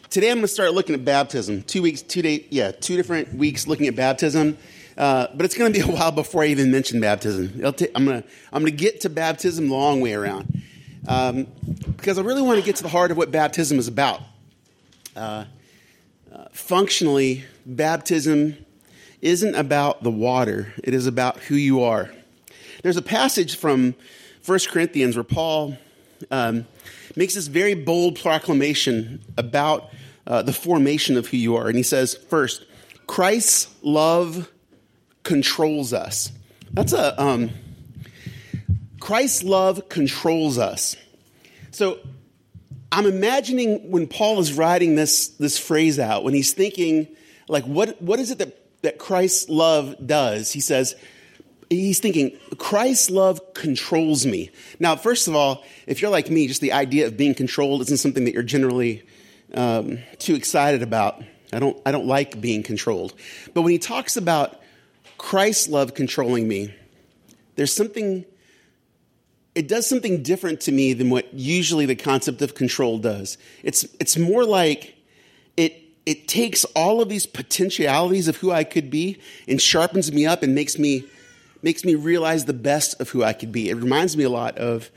Today I'm going to start looking at baptism. 2 different weeks looking at baptism. But it's going to be a while before I even mention baptism. I'm going to get to baptism the long way around, because I really want to get to the heart of what baptism is about. Functionally, baptism isn't about the water. It is about who you are. There's a passage from 1 Corinthians where Paul makes this very bold proclamation about the formation of who you are. And he says, first, Christ's love controls us. That's Christ's love controls us. So I'm imagining when Paul is writing this phrase out, when he's thinking, like, what is it that Christ's love does? He's thinking, Christ's love controls me. Now, first of all, if you're like me, just the idea of being controlled isn't something that you're generally too excited about. I don't like being controlled. But when he talks about Christ's love controlling me, it does something different to me than what usually the concept of control does. It's more like it takes all of these potentialities of who I could be and sharpens me up and makes me realize the best of who I could be. It reminds me a lot of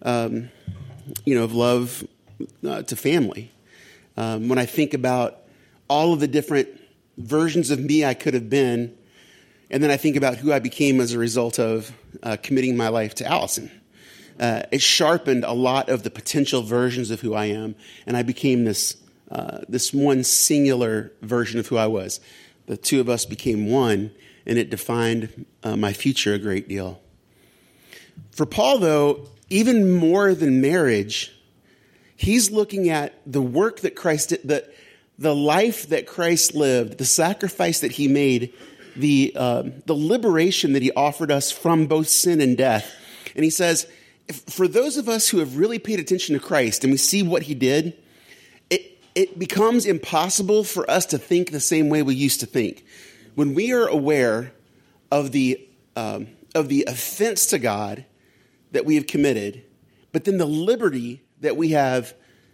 love to family. When I think about all of the different versions of me I could have been, and then I think about who I became as a result of committing my life to Allison. It sharpened a lot of the potential versions of who I am, and I became this one singular version of who I was. The two of us became one, and it defined my future a great deal. For Paul, though, even more than marriage, he's looking at the work that Christ did, the life that Christ lived, the sacrifice that he made, the liberation that he offered us from both sin and death. And he says, for those of us who have really paid attention to Christ and we see what he did, it becomes impossible for us to think the same way we used to think. When we are aware of the offense to God that we have committed, but then the liberty that we have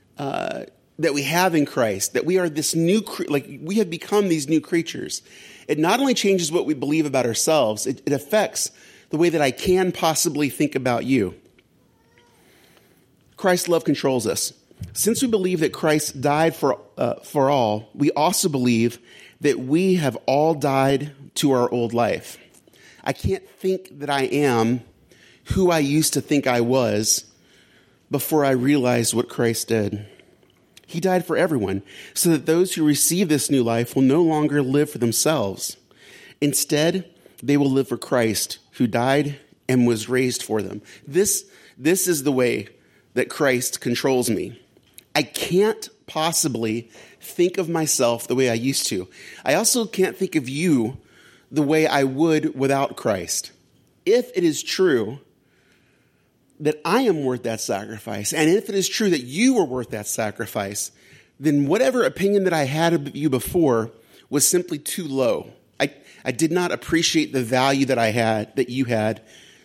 in Christ, that we are this we have become these new creatures. It not only changes what we believe about ourselves, it affects the way that I can possibly think about you. Christ's love controls us. Since we believe that Christ died for all, we also believe that we have all died to our old life. I can't think that I am who I used to think I was before I realized what Christ did. He died for everyone, so that those who receive this new life will no longer live for themselves. Instead, they will live for Christ, who died and was raised for them. This is the way that Christ controls me. I can't possibly think of myself the way I used to. I also can't think of you the way I would without Christ. If it is true that I am worth that sacrifice, and if it is true that you were worth that sacrifice, then whatever opinion that I had of you before was simply too low. I did not appreciate the value that you had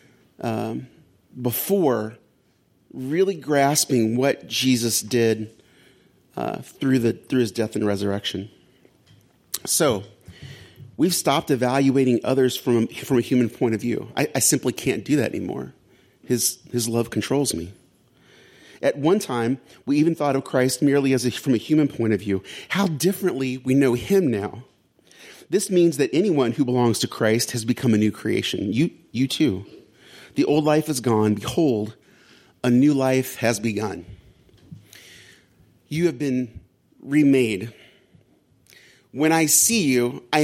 before really grasping what Jesus did through his death and resurrection. So we've stopped evaluating others from a human point of view. I simply can't do that anymore. His love controls me. At one time, we even thought of Christ merely from a human point of view. How differently we know him now. This means that anyone who belongs to Christ has become a new creation. You too. The old life is gone. Behold, a new life has begun. You have been remade. When I see you, I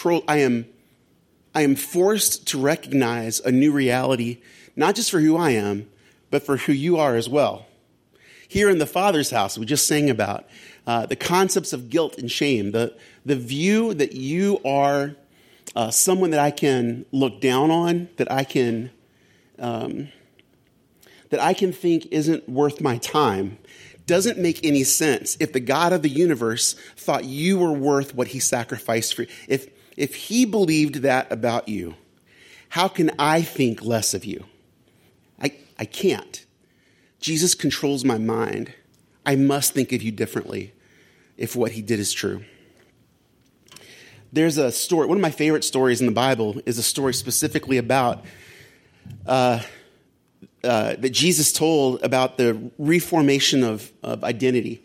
am forced to recognize a new reality, not just for who I am, but for who you are as well. Here in the Father's house, we just sang about the concepts of guilt and shame, the view that you are someone that I can look down on, that I can think isn't worth my time, doesn't make any sense if the God of the universe thought you were worth what he sacrificed for you. If he believed that about you, how can I think less of you? I can't. Jesus controls my mind. I must think of you differently if what he did is true. There's a story, one of my favorite stories in the Bible is a story specifically about that Jesus told about the reformation of identity.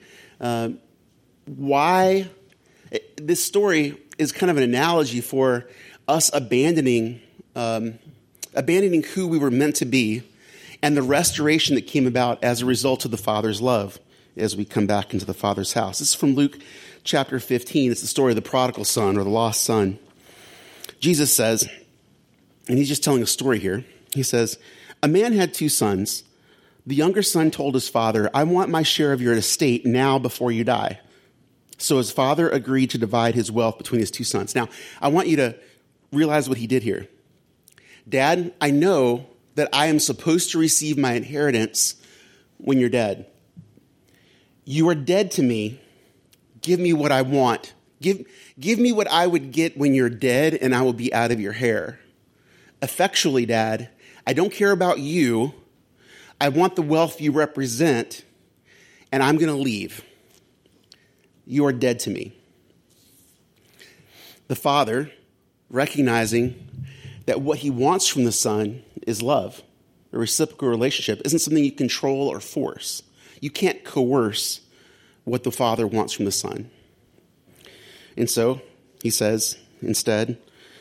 Why this story is kind of an analogy for us abandoning who we were meant to be and the restoration that came about as a result of the Father's love as we come back into the Father's house. This is from Luke chapter 15. It's the story of the prodigal son or the lost son. Jesus says, and he's just telling a story here. He says, a man had 2 sons. The younger son told his father, I want my share of your estate now before you die. So his father agreed to divide his wealth between his 2 sons. Now, I want you to realize what he did here. Dad, I know that I am supposed to receive my inheritance when you're dead. You are dead to me. Give me what I want. Give me what I would get when you're dead, and I will be out of your hair. Effectually, Dad, I don't care about you. I want the wealth you represent, and I'm going to leave. You are dead to me. The father, recognizing that what he wants from the son is love, a reciprocal relationship, isn't something you control or force. You can't coerce what the father wants from the son. And so he says, instead,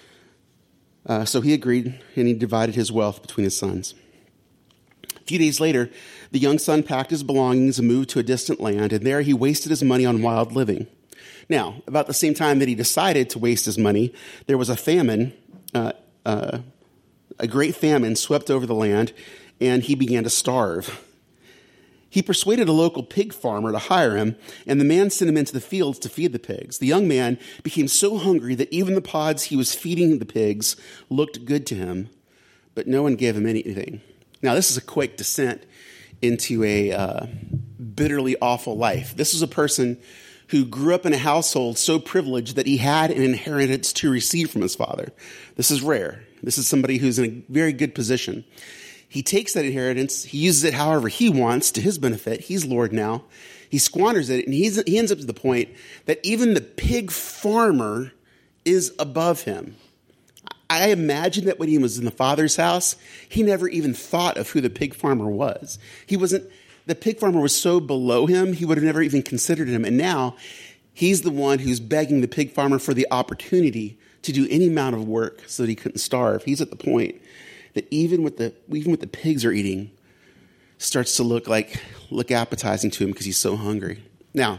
so he agreed and he divided his wealth between his sons. A few days later, the young son packed his belongings and moved to a distant land, and there he wasted his money on wild living. Now, about the same time that he decided to waste his money, there was a famine, a great famine swept over the land, and he began to starve. He persuaded a local pig farmer to hire him, and the man sent him into the fields to feed the pigs. The young man became so hungry that even the pods he was feeding the pigs looked good to him, but no one gave him anything. Now, this is a quick descent into a bitterly awful life. This was a person who grew up in a household so privileged that he had an inheritance to receive from his father. This is rare. This is somebody who's in a very good position. He takes that inheritance, he uses it however he wants to his benefit. He's Lord now. He squanders it, and he ends up to the point that even the pig farmer is above him. I imagine that when he was in the Father's house, he never even thought of who the pig farmer was. The pig farmer was so below him, he would have never even considered him. And now he's the one who's begging the pig farmer for the opportunity to do any amount of work so that he couldn't starve. He's at the point that even what the pigs are eating starts to look appetizing to him because he's so hungry. Now,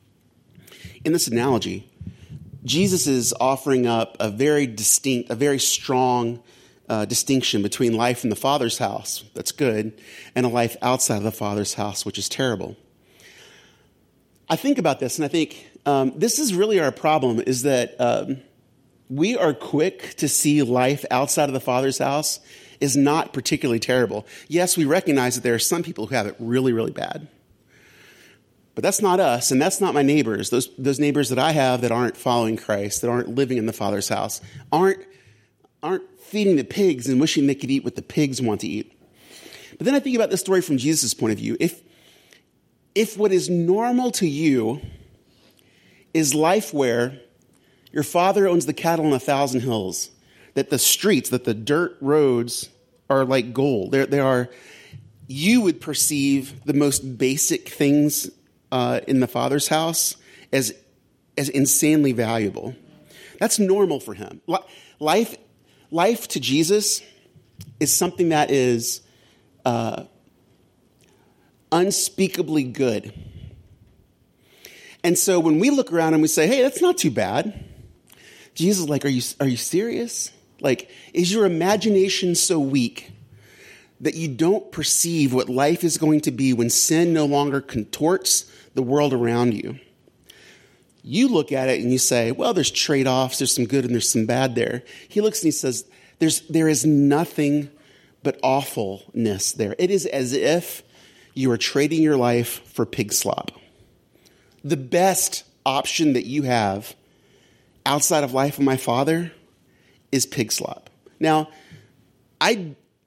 in this analogy, Jesus is offering up a very strong distinction between life in the Father's house, that's good, and a life outside of the Father's house, which is terrible. I think about this, and I think this is really our problem, is that we are quick to see life outside of the Father's house is not particularly terrible. Yes, we recognize that there are some people who have it really, really bad. But that's not us, and that's not my neighbors. Those neighbors that I have that aren't following Christ, that aren't living in the Father's house, aren't feeding the pigs and wishing they could eat what the pigs want to eat. But then I think about this story from Jesus' point of view. If what is normal to you is life where your father owns the cattle on 1,000 hills, that the streets, that the dirt roads are like gold. You would perceive the most basic things in the Father's house as insanely valuable. That's normal for him. Life to Jesus is something that is unspeakably good. And so when we look around and we say, hey, that's not too bad, Jesus is like, are you serious? Like, is your imagination so weak that you don't perceive what life is going to be when sin no longer contorts the world around you? You look at it and you say, well, there's trade-offs, there's some good and there's some bad there. He looks and he says, there is nothing but awfulness there. It is as if you are trading your life for pig slop. The best option that you have outside of life of my Father is pig slop. Now,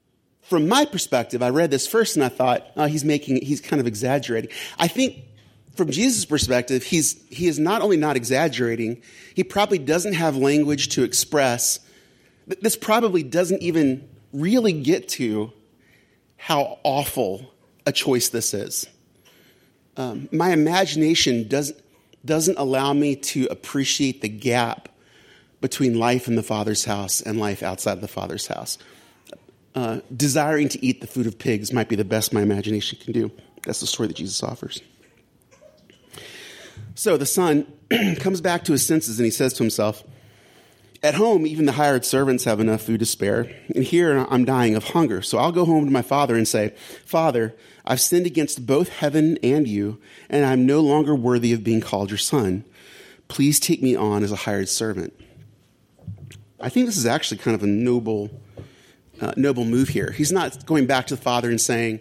from my perspective, I read this first and I thought, oh, he's kind of exaggerating. I think from Jesus' perspective, he is not only not exaggerating, he probably doesn't have language to express. This probably doesn't even really get to how awful a choice this is. My imagination doesn't allow me to appreciate the gap between life in the Father's house and life outside of the Father's house. Desiring to eat the food of pigs might be the best my imagination can do. That's the story that Jesus offers. So the son comes back to his senses and he says to himself, at home, even the hired servants have enough food to spare, and here I'm dying of hunger. So I'll go home to my father and say, Father, I've sinned against both heaven and you, and I'm no longer worthy of being called your son. Please take me on as a hired servant. I think this is actually kind of a noble move here. He's not going back to the father and saying,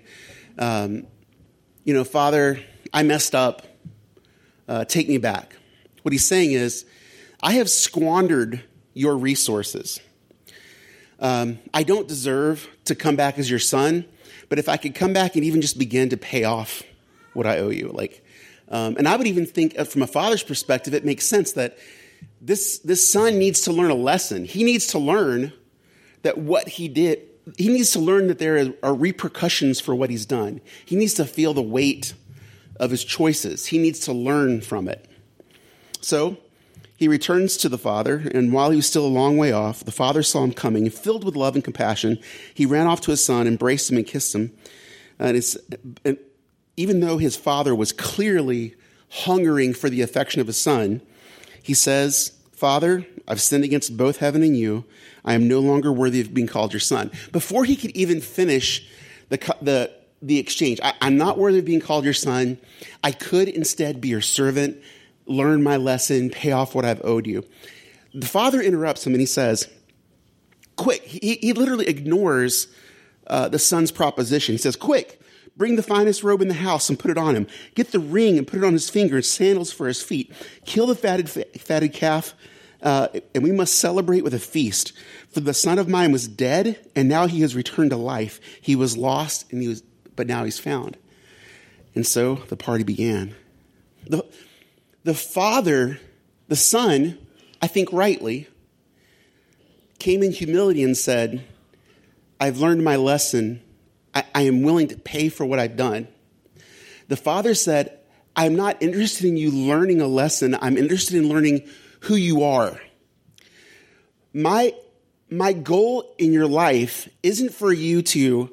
Father, I messed up. Take me back. What he's saying is, I have squandered your resources. I don't deserve to come back as your son, but if I could come back and even just begin to pay off what I owe you, and I would even think from a father's perspective, it makes sense that this son needs to learn a lesson. He needs to learn that what he did, he needs to learn that there are repercussions for what he's done. He needs to feel the weight of his choices. He needs to learn from it. So he returns to the father, and while he was still a long way off, the father saw him coming, and filled with love and compassion, he ran off to his son, embraced him, and kissed him. And even though his father was clearly hungering for the affection of his son, he says, Father, I've sinned against both heaven and you. I am no longer worthy of being called your son. Before he could even finish the exchange, I'm not worthy of being called your son. I could instead be your servant, learn my lesson, pay off what I've owed you. The father interrupts him and he says, quick. He literally ignores the son's proposition. He says, quick, bring the finest robe in the house and put it on him. Get the ring and put it on his finger and sandals for his feet. Kill the fatted calf, and we must celebrate with a feast. For the son of mine was dead, and now he has returned to life. He was lost, but now he's found. And so the party began. The father, the son, I think rightly, came in humility and said, I've learned my lesson. I am willing to pay for what I've done. The father said, I'm not interested in you learning a lesson. I'm interested in learning who you are. My goal in your life isn't for you to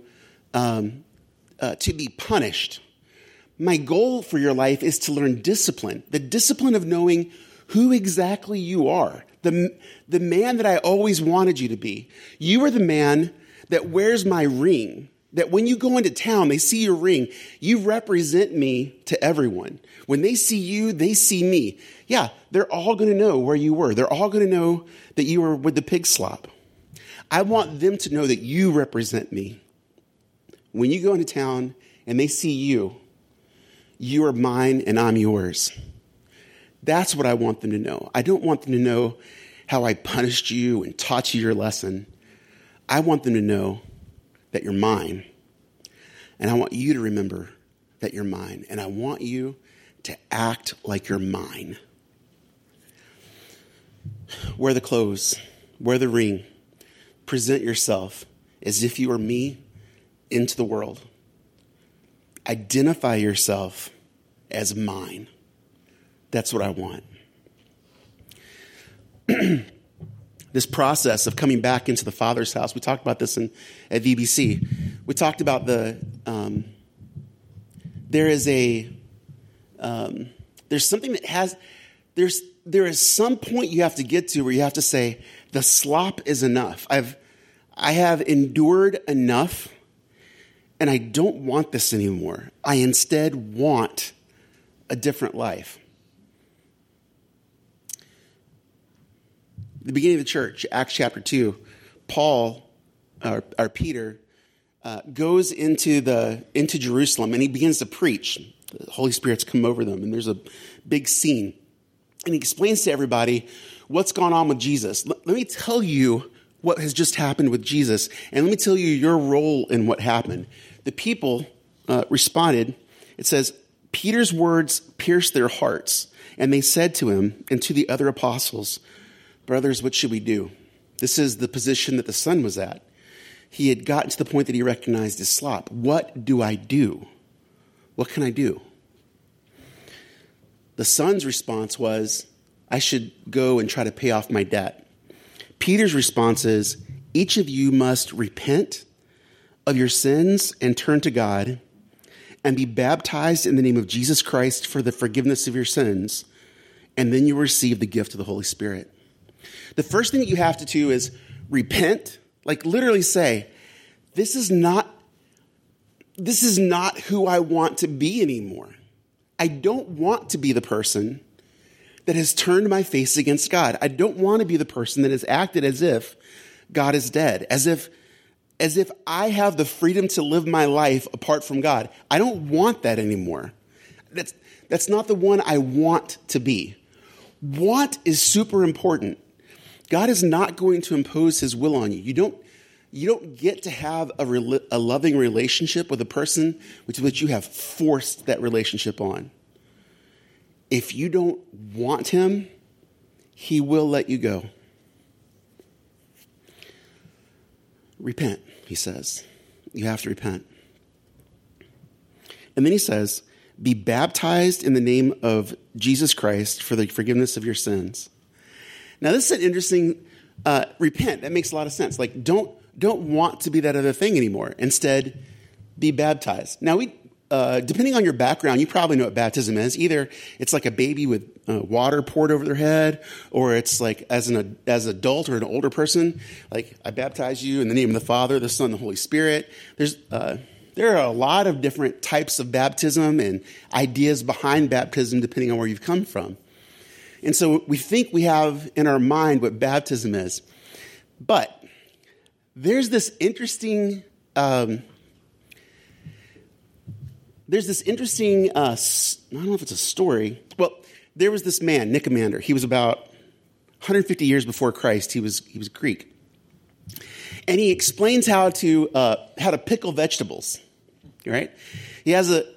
be punished. My goal for your life is to learn discipline, the discipline of knowing who exactly you are, the man that I always wanted you to be. You are the man that wears my ring, that when you go into town, they see your ring. You represent me to everyone. When they see you, they see me. Yeah, they're all going to know where you were. They're all going to know that you were with the pig slop. I want them to know that you represent me. When you go into town and they see you, you are mine and I'm yours. That's what I want them to know. I don't want them to know how I punished you and taught you your lesson. I want them to know that you're mine. And I want you to remember that you're mine. And I want you to act like you're mine. Wear the clothes, wear the ring, present yourself as if you are me into the world. Identify yourself as mine. That's what I want. This process of coming back into the Father's house, we talked about this at VBC. We talked about there's something that there is some point you have to get to where you have to say, the slop is enough. I have endured enough, and I don't want this anymore. I instead want a different life. The beginning of the church, Acts chapter 2, Peter goes into Jerusalem and he begins to preach. The Holy Spirit's come over them and there's a big scene. And he explains to everybody what's gone on with Jesus. Let me tell you what has just happened with Jesus, and let me tell you your role in what happened. The people responded. It says, Peter's words pierced their hearts, and they said to him and to the other apostles, "Brothers, what should we do?" This is the position that the son was at. He had gotten to the point that he recognized his slop. What do I do? What can I do? The son's response was, I should go and try to pay off my debt. Peter's response is, each of you must repent of your sins and turn to God and be baptized in the name of Jesus Christ for the forgiveness of your sins, and then you will receive the gift of the Holy Spirit. The first thing that you have to do is repent, like literally say, this is not who I want to be anymore. I don't want to be the person that has turned my face against God. I don't want to be the person that has acted as if God is dead, as if I have the freedom to live my life apart from God. I don't want that anymore. That's not the one I want to be. Want is super important. God is not going to impose his will on you. You don't get to have a loving relationship with a person with which you have forced that relationship on. If you don't want him, he will let you go. Repent, he says. You have to repent. And then he says, be baptized in the name of Jesus Christ for the forgiveness of your sins. Now, this is an interesting, repent. That makes a lot of sense. Like, don't want to be that other thing anymore. Instead, be baptized. Now, depending on your background, you probably know what baptism is. Either it's like a baby with water poured over their head, or it's like as an adult or an older person, like I baptize you in the name of the Father, the Son, and the Holy Spirit. There are a lot of different types of baptism and ideas behind baptism depending on where you've come from. And so we think we have in our mind what baptism is. But there's this interesting, I don't know if it's a story. Well, there was this man, Nicomander. He was about 150 years before Christ. He was Greek. And he explains how to pickle vegetables, right? He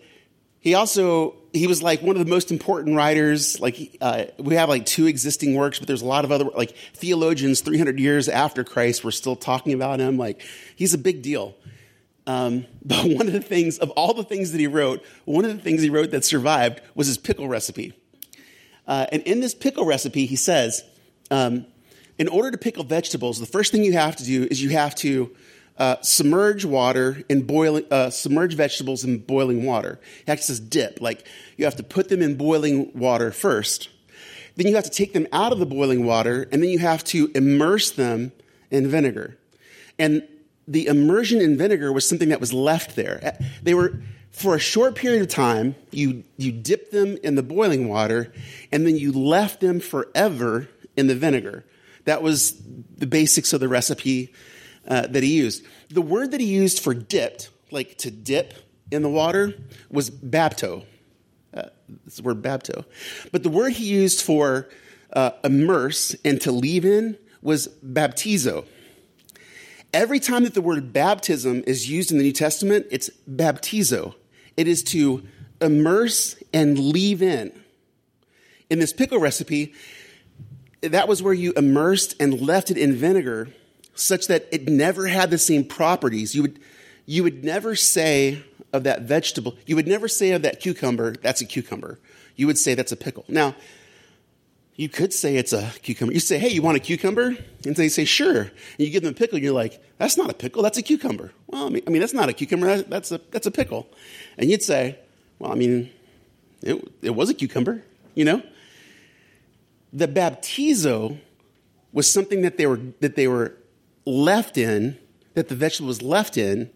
was like one of the most important writers. Like we have like 2 existing works, but there's a lot of other like theologians 300 years after Christ were still talking about him. Like he's a big deal. But one of the things that he wrote that survived was his pickle recipe. And in this pickle recipe, he says, in order to pickle vegetables, the first thing you have to do is you have to submerge vegetables in boiling water. He actually says dip, like you have to put them in boiling water first. Then you have to take them out of the boiling water, and then you have to immerse them in vinegar. And the immersion in vinegar was something that was left there. They were, for a short period of time, you dipped them in the boiling water, and then you left them forever in the vinegar. That was the basics of the recipe that he used. The word that he used for dipped, like to dip in the water, was bapto. It's the word bapto. But the word he used for immerse and to leave in was baptizo. Every time that the word baptism is used in the New Testament, it's baptizo. It is to immerse and leave in. In this pickle recipe, that was where you immersed and left it in vinegar such that it never had the same properties. You would never say of that vegetable, you would never say of that cucumber, that's a cucumber. You would say that's a pickle. Now, you could say it's a cucumber. You say, hey, you want a cucumber? And they say, sure. And you give them a pickle, and you're like, that's not a pickle, that's a cucumber. Well, I mean, that's not a cucumber, that's a pickle. And you'd say, well, I mean, it was a cucumber, you know? The baptizo was something that they were left in, that the vegetable was left in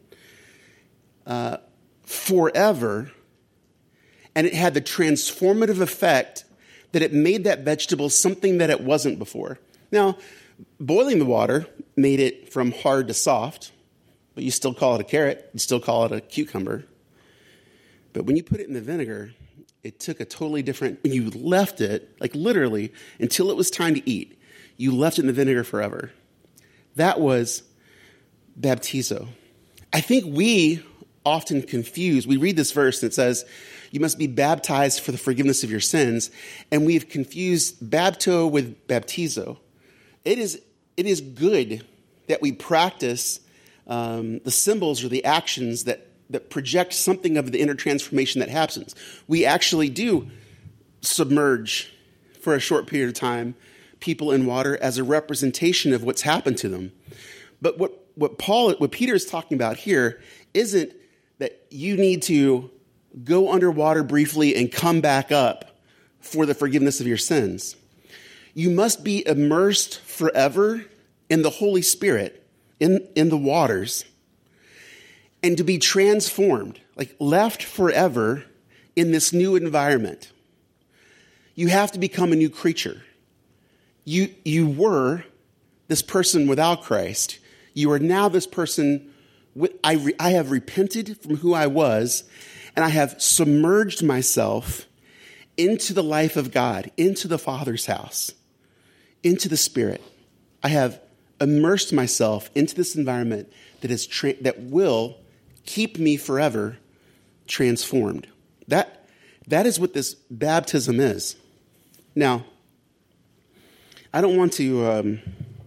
forever, and it had the transformative effect that it made that vegetable something that it wasn't before. Now, boiling the water made it from hard to soft, but you still call it a carrot, you still call it a cucumber. But when you put it in the vinegar, it took a totally different, when you left it, like literally, until it was time to eat, you left it in the vinegar forever. That was baptizo. I think we often confused. We read this verse and it says, you must be baptized for the forgiveness of your sins. And we've confused bapto with baptizo. It is good that we practice the symbols or the actions that project something of the inner transformation that happens. We actually do submerge for a short period of time people in water as a representation of what's happened to them. But what Peter is talking about here isn't that you need to go underwater briefly and come back up for the forgiveness of your sins. You must be immersed forever in the Holy Spirit, in the waters, and to be transformed, like left forever in this new environment. You have to become a new creature. You were this person without Christ. You are now this person. I have repented from who I was, and I have submerged myself into the life of God, into the Father's house, into the Spirit. I have immersed myself into this environment that will keep me forever transformed. That is what this baptism is. Now, I don't want to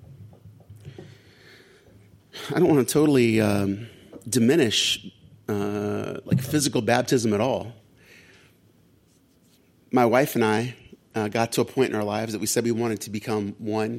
totally diminish like physical baptism at all. My wife and I got to a point in our lives that we said we wanted to become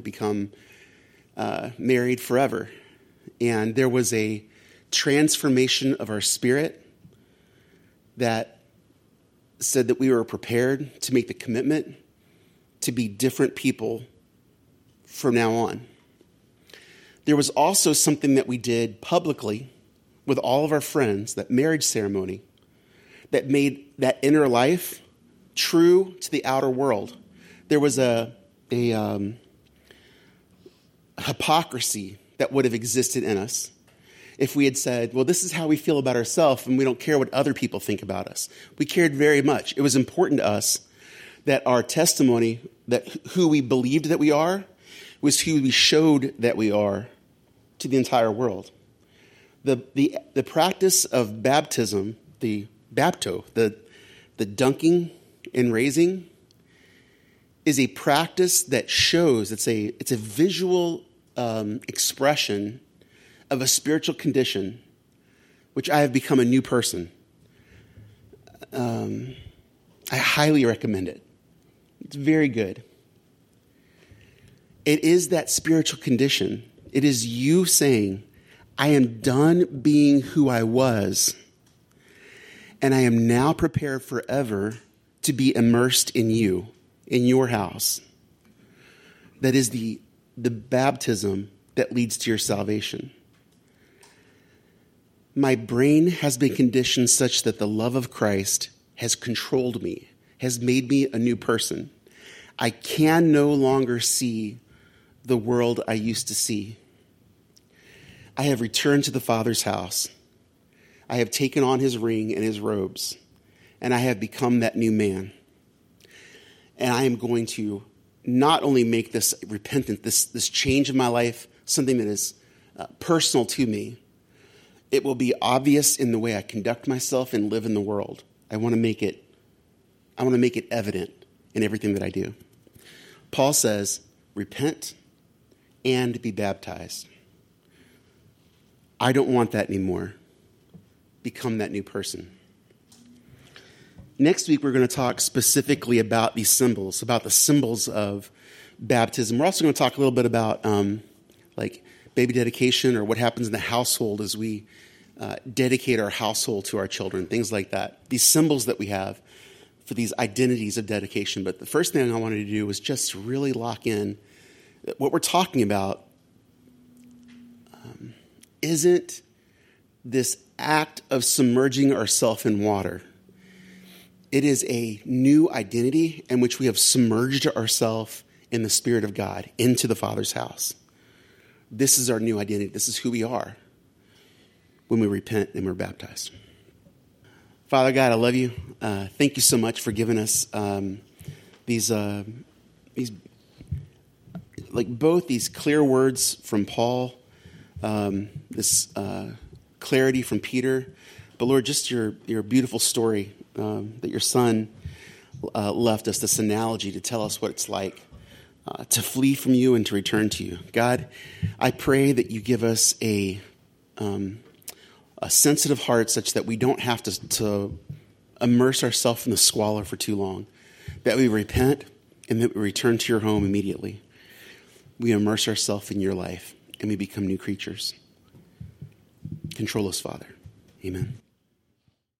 married forever. And there was a transformation of our spirit that said that we were prepared to make the commitment to be different people from now on. There was also something that we did publicly with all of our friends, that marriage ceremony, that made that inner life true to the outer world. There was a hypocrisy that would have existed in us if we had said, well, this is how we feel about ourselves and we don't care what other people think about us. We cared very much. It was important to us that our testimony, that who we believed that we are, was who we showed that we are to the entire world. The practice of baptism, the bapto, the dunking and raising, is a practice that shows, it's a visual expression of a spiritual condition, which I have become a new person. I highly recommend it. It's very good. It is that spiritual condition. It is you saying, I am done being who I was, and I am now prepared forever to be immersed in you, in your house. That is the baptism that leads to your salvation. My brain has been conditioned such that the love of Christ has controlled me, has made me a new person. I can no longer see the world I used to see. I have returned to the Father's house. I have taken on his ring and his robes, and I have become that new man. And I am going to not only make this repentance, this change in my life, something that is personal to me, it will be obvious in the way I conduct myself and live in the world. I want to make it evident in everything that I do. Paul says, repent and be baptized. I don't want that anymore. Become that new person. Next week, we're going to talk specifically about these symbols, about the symbols of baptism. We're also going to talk a little bit about like baby dedication, or what happens in the household as we dedicate our household to our children, things like that. These symbols that we have for these identities of dedication. But the first thing I wanted to do was just really lock in what we're talking about. Isn't this act of submerging ourselves in water. It is a new identity in which we have submerged ourselves in the Spirit of God into the Father's house. This is our new identity. This is who we are when we repent and we're baptized. Father God, I love you. Thank you so much for giving us these both these clear words from Paul, this clarity from Peter. But Lord, just your beautiful story that your son left us, this analogy to tell us what it's like to flee from you and to return to you. God, I pray that you give us a sensitive heart such that we don't have to immerse ourselves in the squalor for too long, that we repent and that we return to your home immediately. We immerse ourselves in your life and we become new creatures. Control us, Father. Amen.